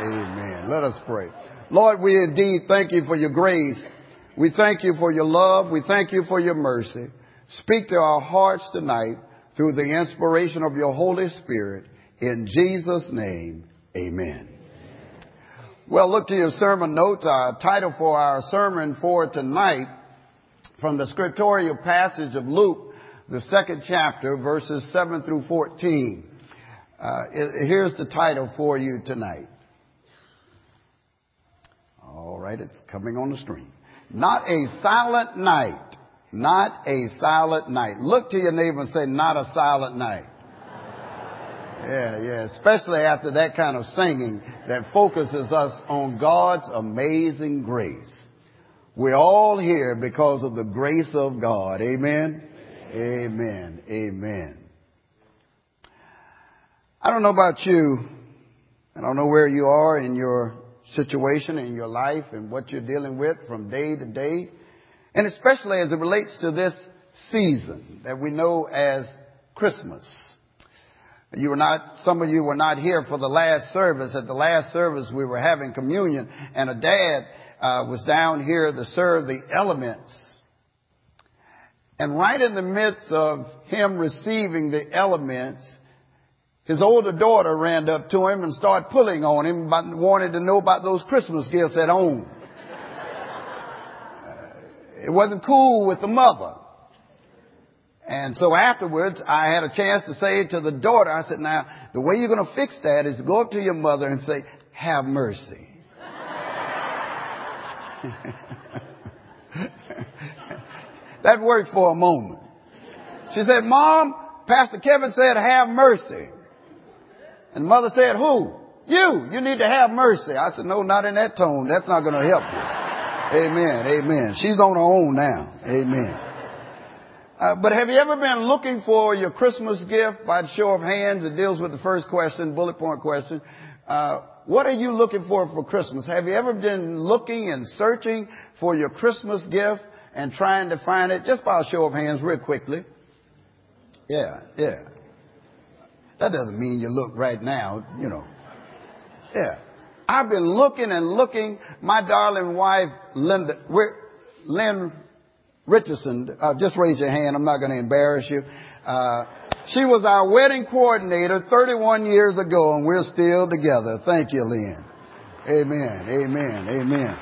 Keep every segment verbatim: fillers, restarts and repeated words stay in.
Amen. Let us pray. Lord, we indeed thank you for your grace. We thank you for your love. We thank you for your mercy. Speak to our hearts tonight through the inspiration of your Holy Spirit. In Jesus' name, amen. Well, look to your sermon notes. Our title for our sermon for tonight from the scriptorial passage of Luke, the second chapter, verses seven through fourteen. Uh, here's the title for you tonight. All right, it's coming on the screen. Not a silent night. Not a silent night. Look to your neighbor and say, not a silent night. Yeah, yeah, especially after that kind of singing that focuses us on God's amazing grace. We're all here because of the grace of God. Amen? Amen. Amen. I don't know about you. I don't know where you are in your situation, in your life, and what you're dealing with from day to day. And especially as it relates to this season that we know as Christmas. You were not, some of you were not here for the last service. At the last service, we were having communion, and a dad uh, was down here to serve the elements. And right in the midst of him receiving the elements, his older daughter ran up to him and started pulling on him, but wanted to know about those Christmas gifts at home. uh, it wasn't cool with the mother. And so afterwards, I had a chance to say to the daughter, I said, now, the way you're going to fix that is to go up to your mother and say, have mercy. That worked for a moment. She said, Mom, Pastor Kevin said, have mercy. And mother said, who? You. You need to have mercy. I said, no, not in that tone. That's not going to help you. Amen. Amen. She's on her own now. Amen. Uh, but have you ever been looking for your Christmas gift? By the show of hands, it deals with the first question, bullet point question. Uh, what are you looking for for Christmas? Have you ever been looking and searching for your Christmas gift and trying to find it? Just by a show of hands real quickly. Yeah, yeah. That doesn't mean you look right now, you know. Yeah. I've been looking and looking. My darling wife, Linda, Lynn Richardson, uh, just raise your hand. I'm not going to embarrass you. Uh, she was our wedding coordinator thirty-one years ago, and we're still together. Thank you, Lynn. Amen. Amen. Amen.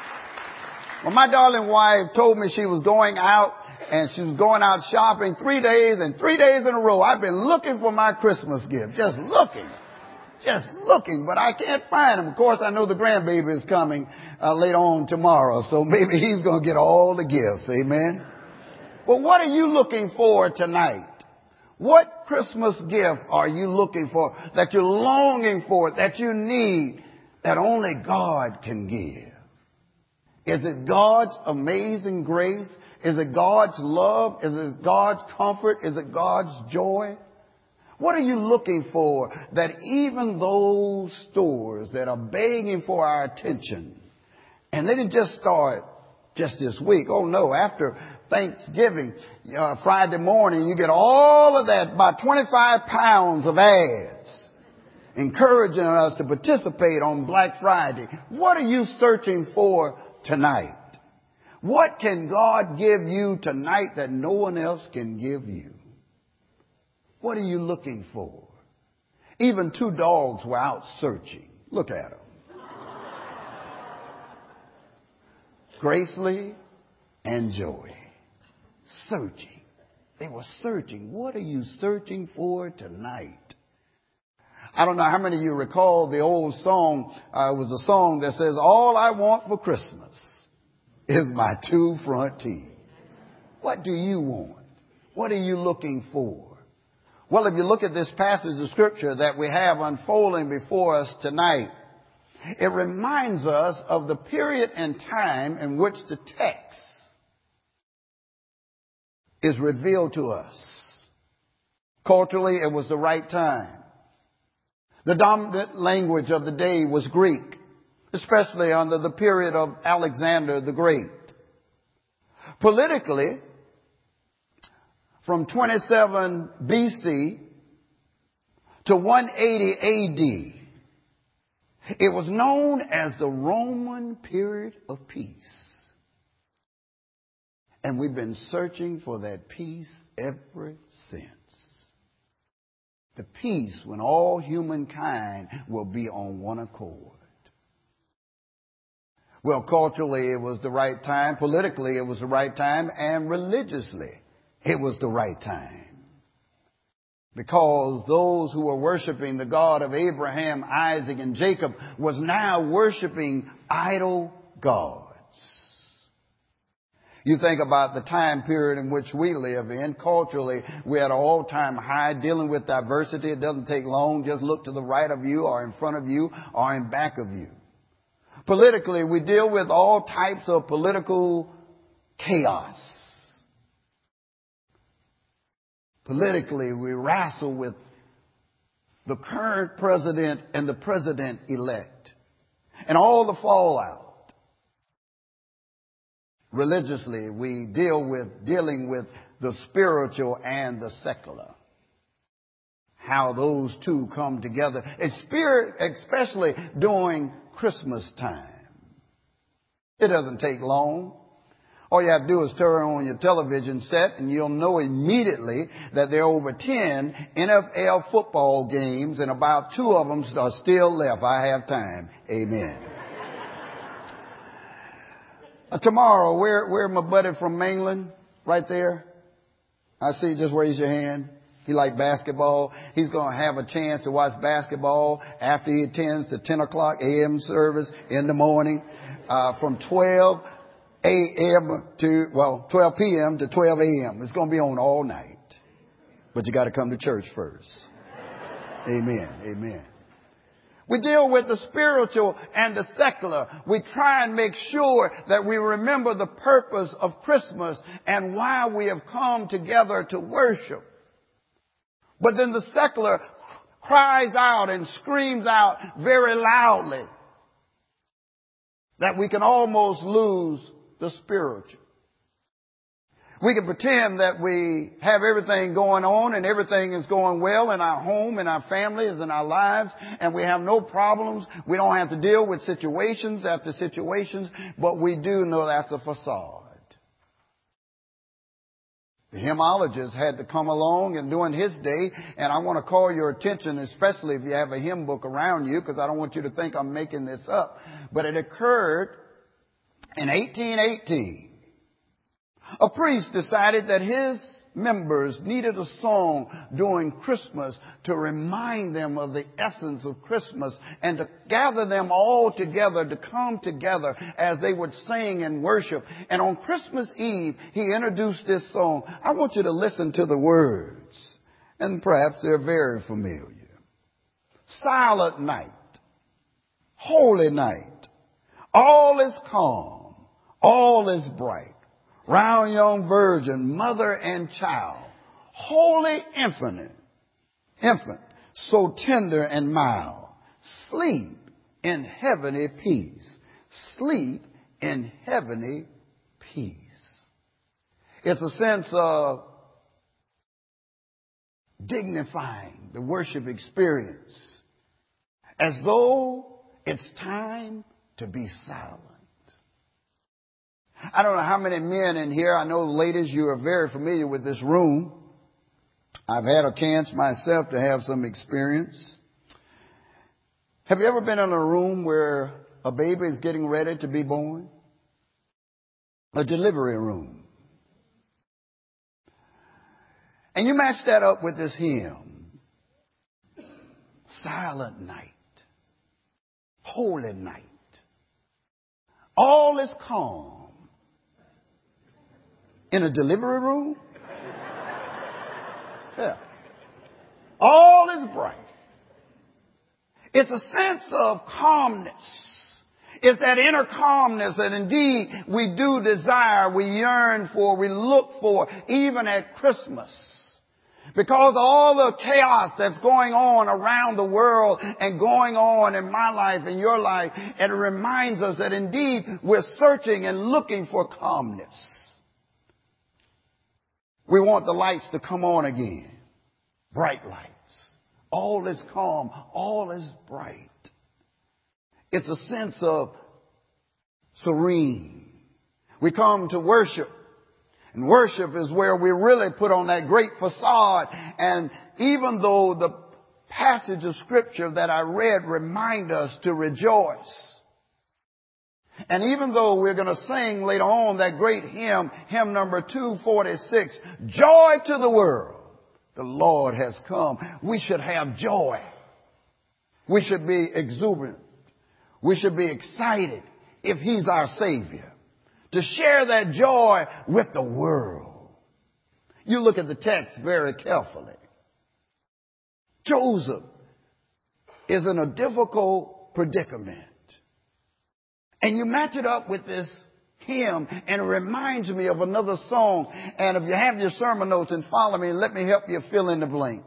Well, my darling wife told me she was going out, and she was going out shopping three days, and three days in a row, I've been looking for my Christmas gift. Just looking. Just looking, but I can't find him. Of course, I know the grandbaby is coming uh, later on tomorrow, so maybe he's going to get all the gifts. Amen. But what are you looking for tonight? What Christmas gift are you looking for that you're longing for, that you need, that only God can give? Is it God's amazing grace? Is it God's love? Is it God's comfort? Is it God's joy? What are you looking for that even those stores that are begging for our attention, and they didn't just start just this week. Oh, no, after Thanksgiving, uh, Friday morning, you get all of that, about twenty-five pounds of ads encouraging us to participate on Black Friday. What are you searching for tonight? What can God give you tonight that no one else can give you? What are you looking for? Even two dogs were out searching. Look at them. Gracely and Joey. Searching. They were searching. What are you searching for tonight? I don't know how many of you recall the old song. Uh, it was a song that says, all I want for Christmas is my two front teeth. What do you want? What are you looking for? Well, if you look at this passage of Scripture that we have unfolding before us tonight, it reminds us of the period and time in which the text is revealed to us. Culturally, it was the right time. The dominant language of the day was Greek, especially under the period of Alexander the Great. Politically, from twenty-seven B C to one eighty A D, It was known as the Roman period of peace. And we've been searching for that peace ever since. The peace when all humankind will be on one accord. Well, culturally it was the right time, politically it was the right time, and religiously it was the right time. Because those who were worshiping the God of Abraham, Isaac, and Jacob was now worshiping idol gods. You think about the time period in which we live in. Culturally, we're at an all-time high dealing with diversity. It doesn't take long. Just look to the right of you or in front of you or in back of you. Politically, we deal with all types of political chaos. Politically, we wrestle with the current president and the president-elect and all the fallout. Religiously, we deal with dealing with the spiritual and the secular. How those two come together, especially during Christmas time. It doesn't take long. All you have to do is turn on your television set and you'll know immediately that there are over ten N F L football games and about two of them are still left. I have time. Amen. uh, tomorrow, where, where my buddy from Mainland? Right there. I see, just raise your hand. He like basketball. He's going to have a chance to watch basketball after he attends the ten o'clock a m service in the morning, uh, from twelve a m to, well, twelve p m to twelve a m It's going to be on all night. But you got to come to church first. Amen. Amen. We deal with the spiritual and the secular. We try and make sure that we remember the purpose of Christmas and why we have come together to worship. But then the secular cries out and screams out very loudly that we can almost lose the spiritual. We can pretend that we have everything going on and everything is going well in our home, in our families, in our lives, and we have no problems. We don't have to deal with situations after situations, but we do know that's a facade. The hymnologist had to come along and during his day, and I want to call your attention, especially if you have a hymn book around you, because I don't want you to think I'm making this up, but it occurred in eighteen eighteen. A priest decided that his members needed a song during Christmas to remind them of the essence of Christmas and to gather them all together, to come together as they would sing and worship. And on Christmas Eve, he introduced this song. I want you to listen to the words, and perhaps they're very familiar. Silent night, holy night, all is calm, all is bright. Round young virgin, mother and child, holy infinite, infant, so tender and mild, sleep in heavenly peace, sleep in heavenly peace. It's a sense of dignifying the worship experience as though it's time to be silent. I don't know how many men in here, I know ladies, you are very familiar with this room. I've had a chance myself to have some experience. Have you ever been in a room where a baby is getting ready to be born? A delivery room. And you match that up with this hymn. Silent night. Holy night. All is calm. In a delivery room? Yeah. All is bright. It's a sense of calmness. It's that inner calmness that indeed we do desire, we yearn for, we look for, even at Christmas. Because all the chaos that's going on around the world and going on in my life, in your life, it reminds us that indeed we're searching and looking for calmness. We want the lights to come on again. Bright lights. All is calm. All is bright. It's a sense of serene. We come to worship. And worship is where we really put on that great facade. And even though the passage of scripture that I read remind us to rejoice. And even though we're going to sing later on that great hymn, hymn number two forty-six, joy to the world, the Lord has come. We should have joy. We should be exuberant. We should be excited if He's our Savior. To share that joy with the world. You look at the text very carefully. Joseph is in a difficult predicament. And you match it up with this hymn, and it reminds me of another song. And if you have your sermon notes and follow me, let me help you fill in the blanks.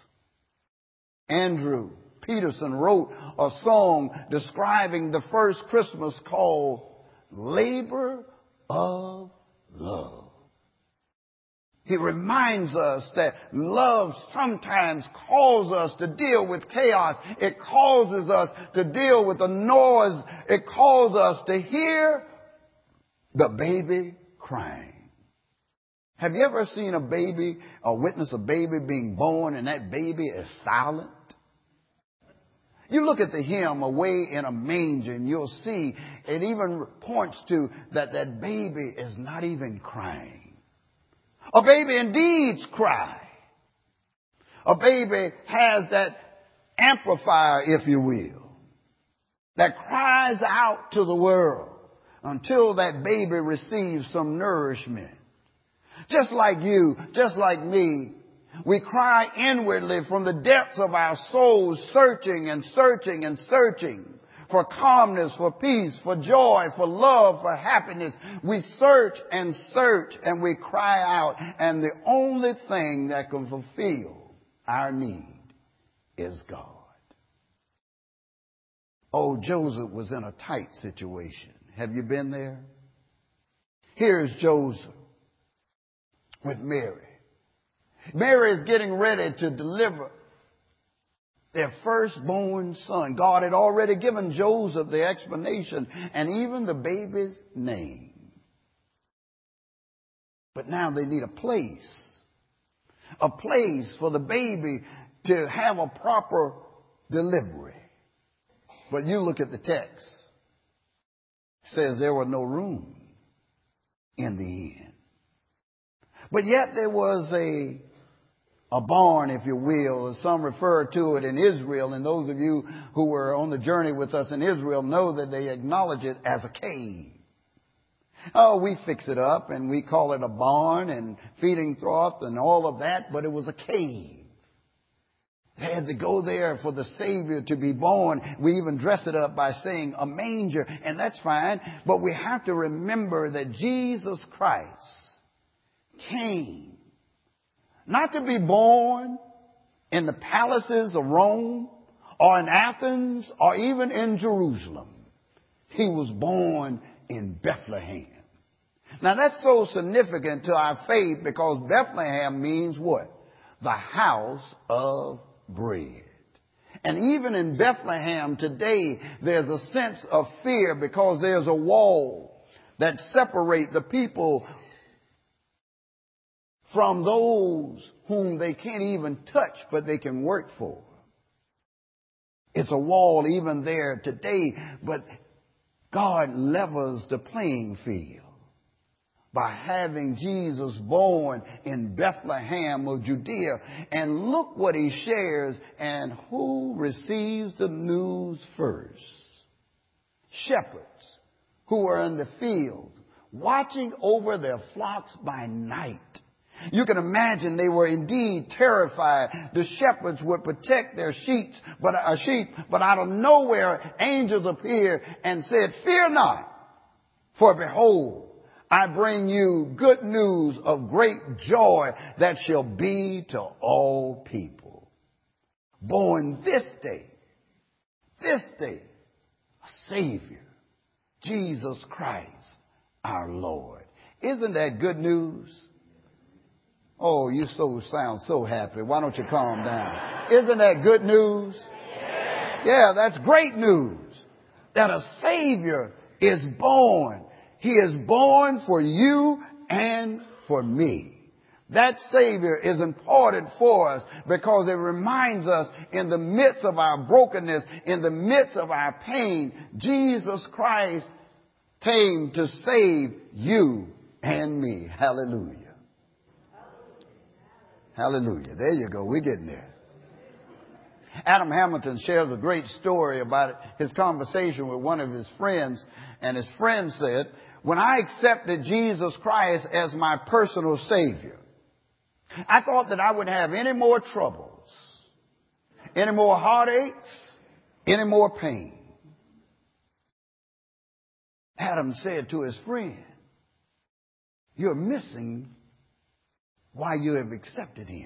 Andrew Peterson wrote a song describing the first Christmas called Labor of Love. He reminds us that love sometimes calls us to deal with chaos. It causes us to deal with the noise. It calls us to hear the baby crying. Have you ever seen a baby or witnessed a baby being born and that baby is silent? You look at the hymn, Away in a Manger, and you'll see it even points to that that baby is not even crying. A baby indeed cries. A baby has that amplifier, if you will, that cries out to the world until that baby receives some nourishment. Just like you, just like me, we cry inwardly from the depths of our souls, searching and searching and searching for calmness, for peace, for joy, for love, for happiness. We search and search and we cry out. And the only thing that can fulfill our need is God. Oh, Joseph was in a tight situation. Have you been there? Here's Joseph with Mary. Mary is getting ready to deliver their firstborn son. God had already given Joseph the explanation and even the baby's name. But now they need a place. A place for the baby to have a proper delivery. But you look at the text. It says there was no room in the inn. But yet there was a A barn, if you will, as some refer to it in Israel. And those of you who were on the journey with us in Israel know that they acknowledge it as a cave. Oh, we fix it up and we call it a barn and feeding trough and all of that, but it was a cave. They had to go there for the Savior to be born. We even dress it up by saying a manger, and that's fine. But we have to remember that Jesus Christ came not to be born in the palaces of Rome or in Athens or even in Jerusalem. He was born in Bethlehem. Now that's so significant to our faith because Bethlehem means what? The house of bread. And even in Bethlehem today, there's a sense of fear because there's a wall that separates the people from those whom they can't even touch, but they can work for. It's a wall even there today, but God levels the playing field by having Jesus born in Bethlehem of Judea. And look what he shares, and who receives the news first? Shepherds who are in the field, watching over their flocks by night. You can imagine they were indeed terrified. The shepherds would protect their sheep, but uh, sheep, but out of nowhere, angels appeared and said, "Fear not, for behold, I bring you good news of great joy that shall be to all people. Born this day, this day, a Savior, Jesus Christ, our Lord." Isn't that good news? Oh, you so sound so happy. Why don't you calm down? Isn't that good news? Yeah, that's great news. that a Savior is born. He is born for you and for me. That Savior is important for us because it reminds us in the midst of our brokenness, in the midst of our pain, Jesus Christ came to save you and me. Hallelujah. Hallelujah. There you go. We're getting there. Adam Hamilton shares a great story about his conversation with one of his friends. And his friend said, when I accepted Jesus Christ as my personal Savior, I thought that I wouldn't have any more troubles, any more heartaches, any more pain. Adam said to his friend, you're missing why you have accepted him.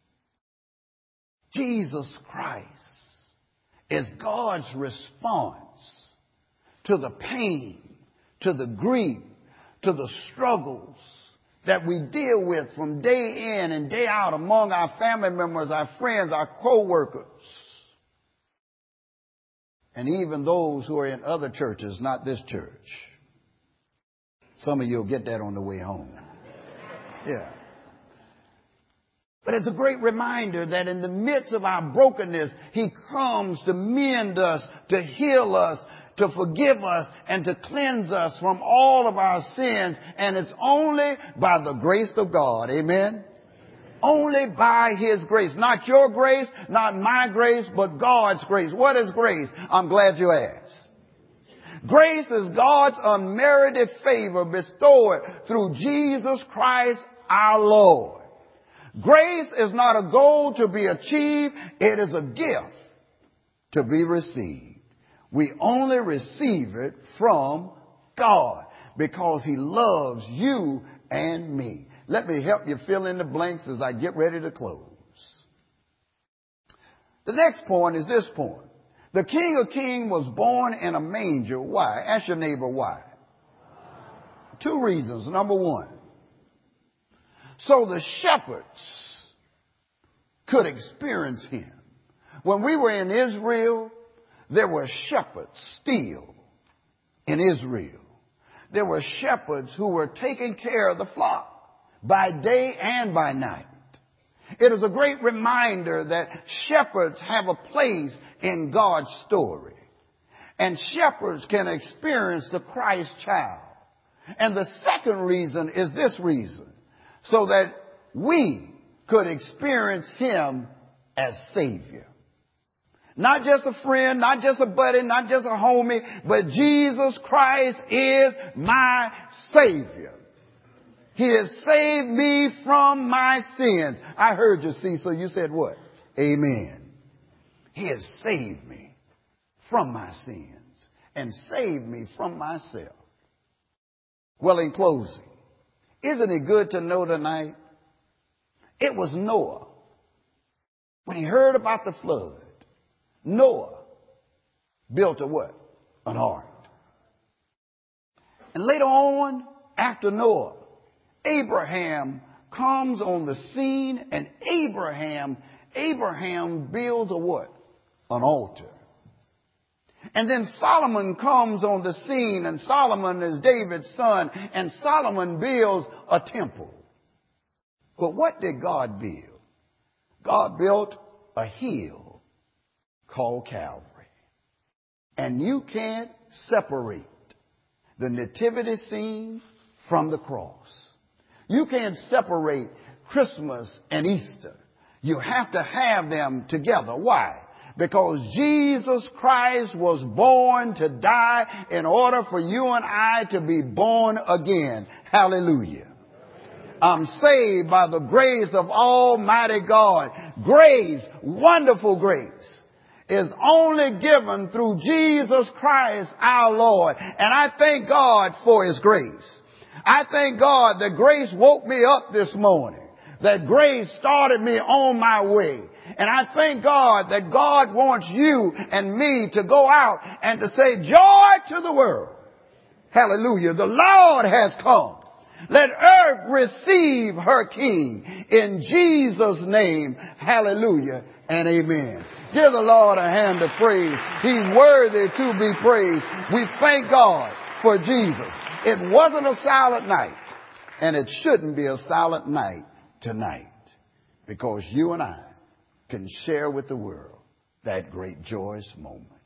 Jesus Christ is God's response to the pain, to the grief, to the struggles that we deal with from day in and day out among our family members, our friends, our co-workers, and even those who are in other churches, not this church. Some of you will get that on the way home. Yeah. But it's a great reminder that in the midst of our brokenness, He comes to mend us, to heal us, to forgive us, and to cleanse us from all of our sins. And it's only by the grace of God. Amen? Only by His grace. Not your grace, not my grace, but God's grace. What is grace? I'm glad you asked. Grace is God's unmerited favor bestowed through Jesus Christ our Lord. Grace is not a goal to be achieved. It is a gift to be received. We only receive it from God because He loves you and me. Let me help you fill in the blanks as I get ready to close. The next point is this point. The King of Kings was born in a manger. Why? Ask your neighbor why. Two reasons. Number one, so the shepherds could experience Him. When we were in Israel, there were shepherds still in Israel. There were shepherds who were taking care of the flock by day and by night. It is a great reminder that shepherds have a place in God's story. And shepherds can experience the Christ child. And the second reason is this reason, so that we could experience Him as Savior. Not just a friend, not just a buddy, not just a homie, but Jesus Christ is my Savior. He has saved me from my sins. I heard you, see, so you said what? Amen. He has saved me from my sins and saved me from myself. Well, in closing, isn't it good to know tonight? It was Noah. When he heard about the flood, Noah built a what? An ark. And later on, after Noah, Abraham comes on the scene, and Abraham, Abraham builds a what? An altar. And then Solomon comes on the scene, and Solomon is David's son, and Solomon builds a temple. But what did God build? God built a hill called Calvary. And you can't separate the nativity scene from the cross. You can't separate Christmas and Easter. You have to have them together. Why? Because Jesus Christ was born to die in order for you and I to be born again. Hallelujah. I'm saved by the grace of Almighty God. Grace, wonderful grace, is only given through Jesus Christ our Lord. And I thank God for His grace. I thank God that grace woke me up this morning. That grace started me on my way. And I thank God that God wants you and me to go out and to say, joy to the world. Hallelujah. The Lord has come. Let earth receive her King. In Jesus' name, hallelujah. and amen. Give the Lord a hand of praise. He's worthy to be praised. We thank God for Jesus. It wasn't a silent night, and it shouldn't be a silent night tonight, because you and I can share with the world that great joyous moment.